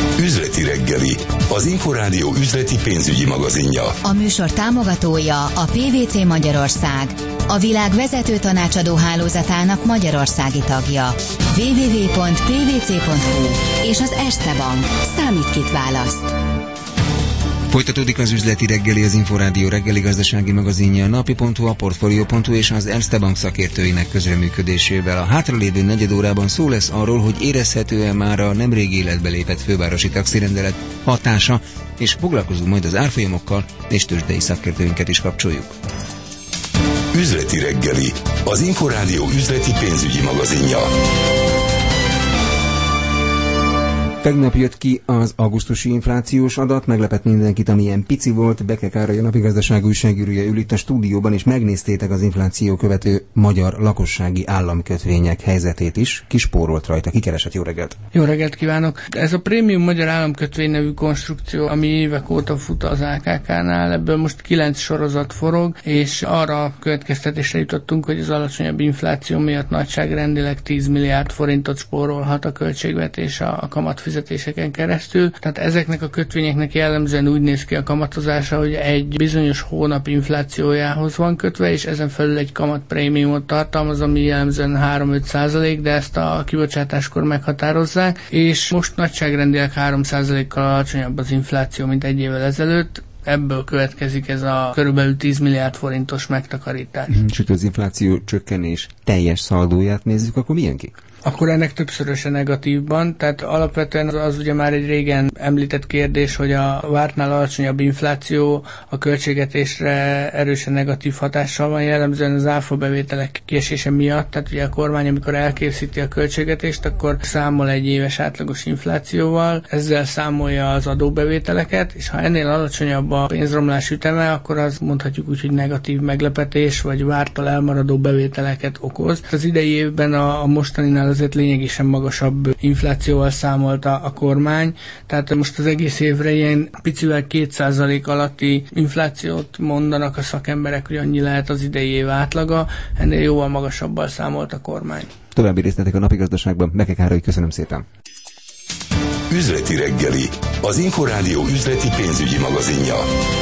Üzleti reggeli, az Inforádió üzleti pénzügyi magazinja. A műsor támogatója a PwC Magyarország, a világ vezető tanácsadó hálózatának magyarországi tagja. www.pwc.hu és az Erste Bank. Számít, kit választ. Folytatódik az üzleti reggeli, az Inforádió reggeli gazdasági magazinja, a napi.hu, a portfolio.hu és az Erste Bank szakértőinek közreműködésével. A hátralévő negyed órában szó lesz arról, hogy érezhető-e már a nemrég életbe lépett fővárosi taxirendelet hatása, és foglalkozunk majd az árfolyamokkal, és tőzsdei szakértőinket is kapcsoljuk. Üzleti reggeli, az Inforádió üzleti pénzügyi magazinja. Tegnap jött ki az augusztusi inflációs adat, meglepett mindenkit, amilyen pici volt. Beke Károly, a Napi Gazdaság újságírója ül itt a stúdióban, és megnéztétek az infláció követő magyar lakossági államkötvények helyzetét is. Kispórolt rajta, kikeresett. Jó reggelt! Jó reggelt kívánok! Ez a prémium magyar államkötvény nevű konstrukció, ami évek óta fut az AKK-nál, ebből most 9 sorozat forog, és arra a következtetésre jutottunk, hogy az alacsonyabb infláció miatt nagyságrendileg 10 milliárd forintot spórolhat a költségvetés a kamatfizetéseken keresztül. Tehát ezeknek a kötvényeknek jellemzően úgy néz ki a kamatozása, hogy egy bizonyos hónap inflációjához van kötve, és ezen felül egy kamatprémiumot tartalmaz, ami jellemzően 3-5%, de ezt a kibocsátáskor meghatározzák, és most nagyságrendileg 3%-kal alacsonyabb az infláció, mint egy évvel ezelőtt. Ebből következik ez a körülbelül 10 milliárd forintos megtakarítás. És hogy az infláció csökkenés teljes szaldóját nézzük, akkor milyen ki? Akkor ennek többszöröse negatívban, tehát alapvetően az ugye már egy régen említett kérdés, hogy a vártnál alacsonyabb infláció a költségvetésre erősen negatív hatással van, jellemzően az áfa bevételek kiesése miatt, tehát ugye a kormány, amikor elkészíti a költségvetést, akkor számol egy éves átlagos inflációval, ezzel számolja az adóbevételeket, és ha ennél alacsonyabb a pénzromlás üteme, akkor az mondhatjuk úgy, hogy negatív meglepetés, vagy vártól elmaradó bevételeket okoz. Az idei évben a mostaninál azért lényegesen magasabb inflációval számolt a kormány, tehát most az egész évre ilyen picivel 2% alatti inflációt mondanak a szakemberek, hogy annyi lehet az idei év átlaga, ennél jóval magasabbal számolt a kormány. További részletek a Napi Gazdaságban. Beke Károly, köszönöm szépen. Üzleti reggeli, az Inforádió üzleti pénzügyi magazinja.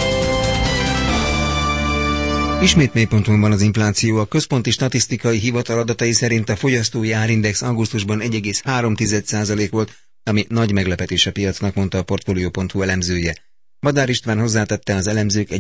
Ismét mélyponton van az infláció. A Központi Statisztikai Hivatal adatai szerint a fogyasztói árindex augusztusban 1,3% volt, ami nagy meglepetés a piacnak, mondta a portfolio.hu elemzője. Madár István hozzátette, az elemzők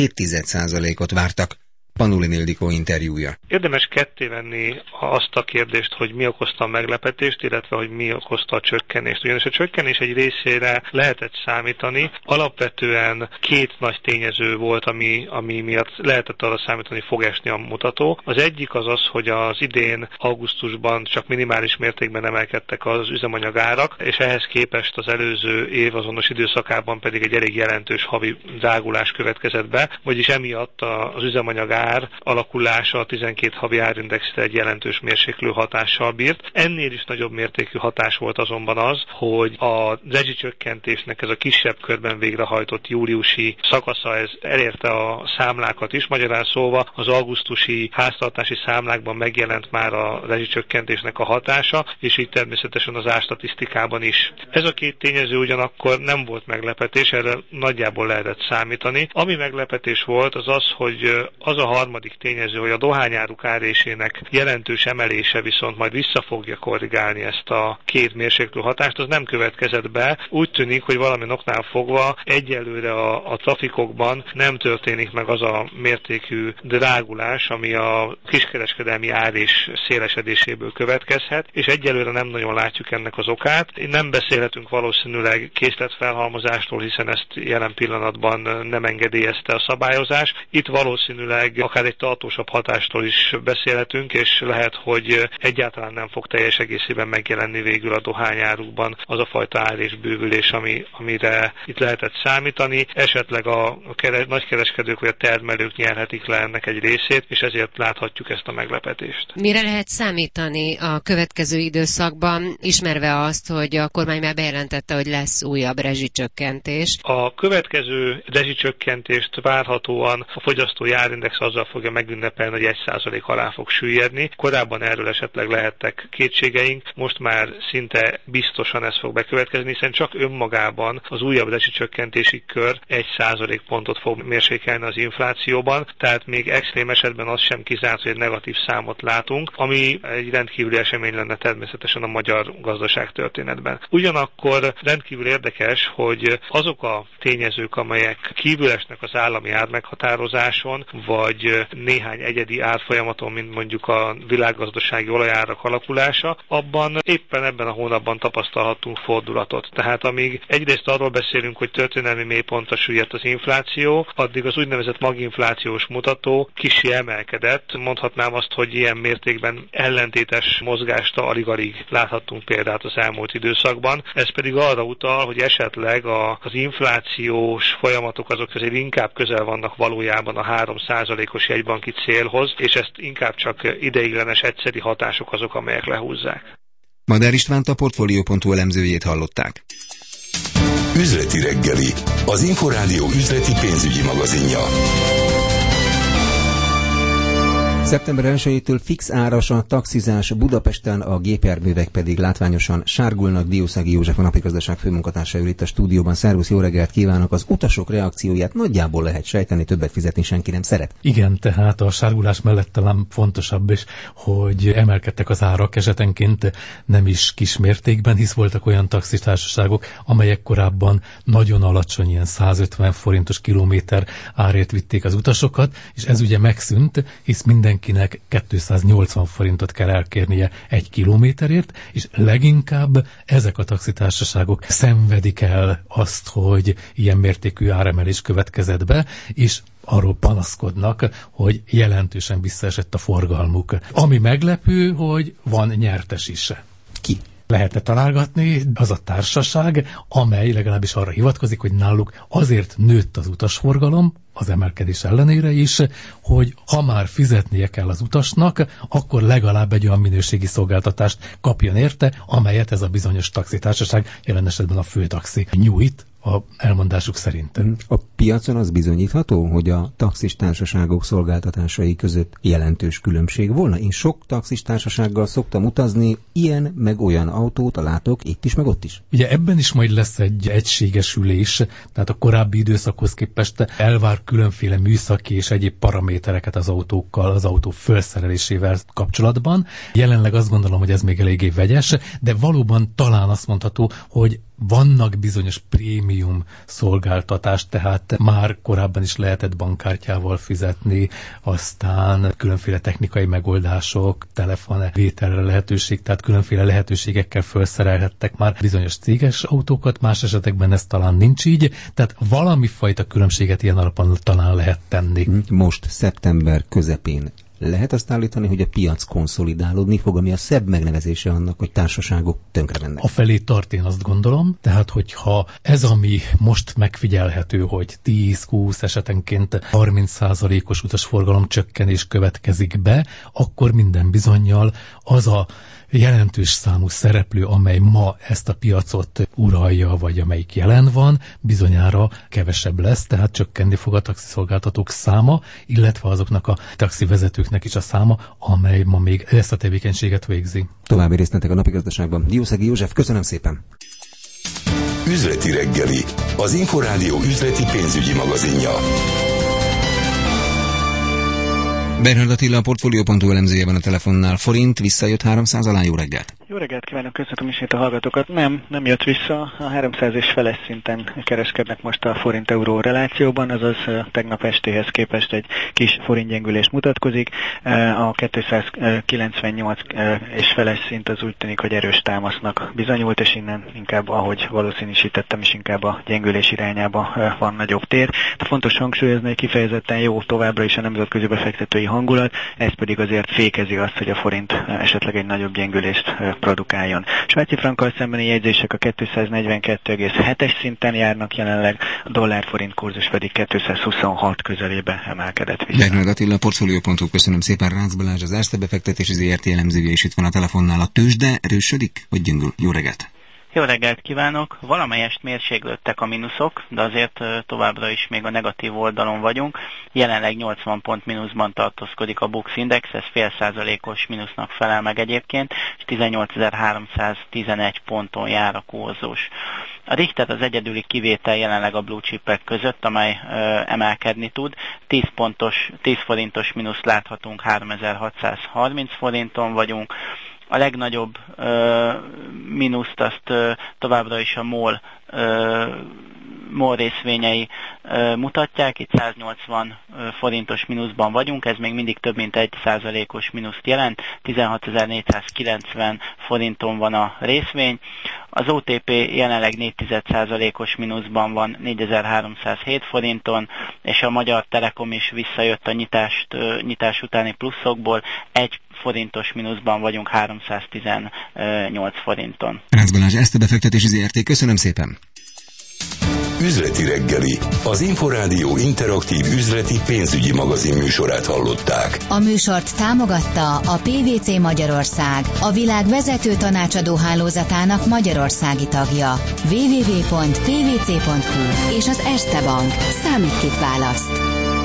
1,7%-ot vártak. Panulin Ildikó interjúja. Érdemes kettévenni azt a kérdést, hogy mi okozta a meglepetést, illetve hogy mi okozta a csökkenést. Ugyanis a csökkenés egy részére lehetett számítani. Alapvetően két nagy tényező volt, ami miatt lehetett arra számítani, fog esni a mutató. Az egyik az az, hogy az idén augusztusban csak minimális mértékben emelkedtek az üzemanyagárak, és ehhez képest az előző év azonos időszakában pedig egy elég jelentős havi drágulás következett be, vagyis emiatt az üzemanyagár alakulása a 12 havi árindexre egy jelentős mérséklő hatással bírt. Ennél is nagyobb mértékű hatás volt azonban az, hogy a rezsicsökkentésnek ez a kisebb körben végrehajtott júliusi szakasza ez elérte a számlákat is. Magyarán szólva az augusztusi háztartási számlákban megjelent már a rezsicsökkentésnek a hatása, és így természetesen az árstatisztikában is. Ez a két tényező ugyanakkor nem volt meglepetés, erre nagyjából lehetett számítani. Ami meglepetés volt, az az, hogy az a harmadik tényező, hogy a dohányáruk árésének jelentős emelése viszont majd vissza fogja korrigálni ezt a két mérséklő hatást, az nem következett be. Úgy tűnik, hogy valami oknál fogva egyelőre a trafikokban nem történik meg az a mértékű drágulás, ami a kiskereskedelmi árés szélesedéséből következhet, és egyelőre nem nagyon látjuk ennek az okát. Nem beszélhetünk valószínűleg készletfelhalmozástól, hiszen ezt jelen pillanatban nem engedélyezte a szabályozás. Itt valószínűleg akár egy tartósabb hatástól is beszélhetünk, és lehet, hogy egyáltalán nem fog teljes egészében megjelenni végül a dohányárukban az a fajta árésbővülés, amire itt lehetett számítani. Esetleg a nagykereskedők vagy a termelők nyerhetik le ennek egy részét, és ezért láthatjuk ezt a meglepetést. Mire lehet számítani a következő időszakban, ismerve azt, hogy a kormány már bejelentette, hogy lesz újabb rezsicsökkentés? A következő rezsicsökkentést várhatóan a fogyasztói árindex azzal fogja megünnepelni, hogy 1% alá fog süllyedni. Korábban erről esetleg lehettek kétségeink, most már szinte biztosan ez fog bekövetkezni, hiszen csak önmagában az újabb rezsicsökkentési kör 1% pontot fog mérsékelni az inflációban, tehát még extrém esetben az sem kizárt, hogy egy negatív számot látunk, ami egy rendkívüli esemény lenne természetesen a magyar gazdaság történetben. Ugyanakkor rendkívül érdekes, hogy azok a tényezők, amelyek kívül esnek az állami ármeghatározáson, vagy néhány egyedi árfolyamaton, mint mondjuk a világgazdasági olajárak alakulása, abban éppen ebben a hónapban tapasztalhattunk fordulatot. Tehát amíg egyrészt arról beszélünk, hogy történelmi mélypontra süllyedt az infláció, addig az úgynevezett maginflációs mutató kissé emelkedett. Mondhatnám azt, hogy ilyen mértékben ellentétes mozgást alig-alig láthattunk példát az elmúlt időszakban. Ez pedig arra utal, hogy esetleg az inflációs folyamatok azok azért inkább közel vannak valójában a 3%-os jegybanki célhoz, és ezt inkább csak ideiglenes egyszeri hatások azok, amelyek lehúzzák. Madár Istvánt, a Portfolio.hu elemzőjét hallották. Üzleti reggeli, az Inforádió üzleti pénzügyi magazinja. Szeptember 1-től fix áras a taxizás Budapesten, a gépjárművek pedig látványosan sárgulnak. Diószági József, a Napigazdaság főmunkatársa ül itt a stúdióban. Szervusz, jó reggelt kívánok! Az utasok reakcióját nagyjából lehet sejteni, többet fizetni senki nem szeret. Igen, tehát a sárgulás mellett talán fontosabb is, hogy emelkedtek az árak esetenként nem is kis mértékben, hisz voltak olyan taxitársaságok, amelyek korábban nagyon alacsony, ilyen 150 forintos kilométer árért vitték az utasokat, és ez ugye megszűnt, hisz mindenkinek 280 forintot kell elkérnie egy kilométerért, és leginkább ezek a taxitársaságok szenvedik el azt, hogy ilyen mértékű áremelés következett be, és arról panaszkodnak, hogy jelentősen visszaesett a forgalmuk. Ami meglepő, hogy van nyertes is. Ki? Lehet-e találgatni, az a társaság, amely legalábbis arra hivatkozik, hogy náluk azért nőtt az utasforgalom, az emelkedés ellenére is, hogy ha már fizetnie kell az utasnak, akkor legalább egy olyan minőségi szolgáltatást kapjon érte, amelyet ez a bizonyos taxitársaság, jelen esetben a főtaxi nyújt, a elmondásuk szerint. A piacon az bizonyítható, hogy a taxistársaságok szolgáltatásai között jelentős különbség volna? Én sok taxistársasággal szoktam utazni, ilyen meg olyan autót látok itt is, meg ott is. Ugye ebben is majd lesz egy egységesülés, tehát a korábbi időszakhoz képest elvár különféle műszaki és egyéb paramétereket az autókkal, az autó felszerelésével kapcsolatban. Jelenleg azt gondolom, hogy ez még eléggé vegyes, de valóban talán azt mondható, hogy vannak bizonyos prémium szolgáltatást, tehát már korábban is lehetett bankkártyával fizetni, aztán különféle technikai megoldások, telefonvételre lehetőség, tehát különféle lehetőségekkel felszerelhettek már bizonyos céges autókat, más esetekben ez talán nincs így, tehát valami fajta különbséget ilyen alapon talán lehet tenni. Most szeptember közepén lehet azt állítani, hogy a piac konszolidálódni fog, ami a szebb megnevezése annak, hogy társaságok tönkre mennek. Afelé tart, én azt gondolom, tehát hogyha ez, ami most megfigyelhető, hogy 10-20 esetenként 30%-os utasforgalom csökkenés következik be, akkor minden bizonnyal az a jelentős számú szereplő, amely ma ezt a piacot uralja, vagy amelyik jelen van, bizonyára kevesebb lesz, tehát csökkenni fog a taxiszolgáltatók száma, illetve azoknak a taxivezetőknek is a száma, amely ma még ezt a tevékenységet végzi. További részletek a Napigazdaságban. Diószági József, köszönöm szépen! Üzleti reggeli, az Inforádió üzleti pénzügyi magazinja. Bernhard Attila, a Portfolio.hu elemzője van a telefonnál. Forint visszajött 300 alá, jó reggelt! Jó reggelt kívánok, köszönöm ismét a hallgatókat. Nem jött vissza, a 300 és feles szinten kereskednek most a forint-euró relációban, azaz tegnap estéhez képest egy kis forintgyengülés mutatkozik. A 298 és feles szint az úgy tűnik, hogy erős támasznak bizonyult, és innen inkább, ahogy valószínűsítettem is, inkább a gyengülés irányába van nagyobb tér. De fontos hangsúlyozni, hogy kifejezetten jó továbbra is a nemzetközi befektetői hangulat, ez pedig azért fékezi azt, hogy a forint esetleg egy nagyobb gyengülést produkáljon. Svájci frankkal szembeni jegyzések a 242,7-es szinten járnak jelenleg, a dollár-forint kurzus pedig 226 közelébe emelkedett vissza. Bernhard Attila, Portfolio.hu, köszönöm szépen. Rácz Balázs, az Erste befektetési ZRT elemzője, és itt van a telefonnál. A tőzsde erősödik, vagy gyengül? Jó reggelt! Jó reggelt kívánok! Valamelyest mérséklődtek a mínuszok, de azért továbbra is még a negatív oldalon vagyunk. Jelenleg 80 pont mínuszban tartózkodik a Bux Index, ez fél százalékos mínusznak felel meg egyébként, és 18.311 ponton jár a kurzus. A Richter az egyedüli kivétel jelenleg a blue chipek között, amely emelkedni tud. 10 forintos mínuszt láthatunk, 3630 forinton vagyunk. A legnagyobb mínuszt azt továbbra is a MOL részvényei mutatják, itt 180 forintos mínuszban vagyunk, ez még mindig több mint 1%-os mínuszt jelent, 16.490 forinton van a részvény, az OTP jelenleg 0,4%-os mínuszban van 4.307 forinton, és a Magyar Telekom is visszajött a nyitás utáni pluszokból, 1 forintos mínuszban vagyunk 318 forinton. Rácz Balázs, ezt a befektetési ZRT, köszönöm szépen! Üzleti reggeli, az Inforádió interaktív üzleti pénzügyi magazin műsorát hallották. A műsort támogatta a PVC Magyarország, a világ vezető tanácsadó hálózatának magyarországi tagja. www.pvc.hu és az Erste Bank. Számít kit választ.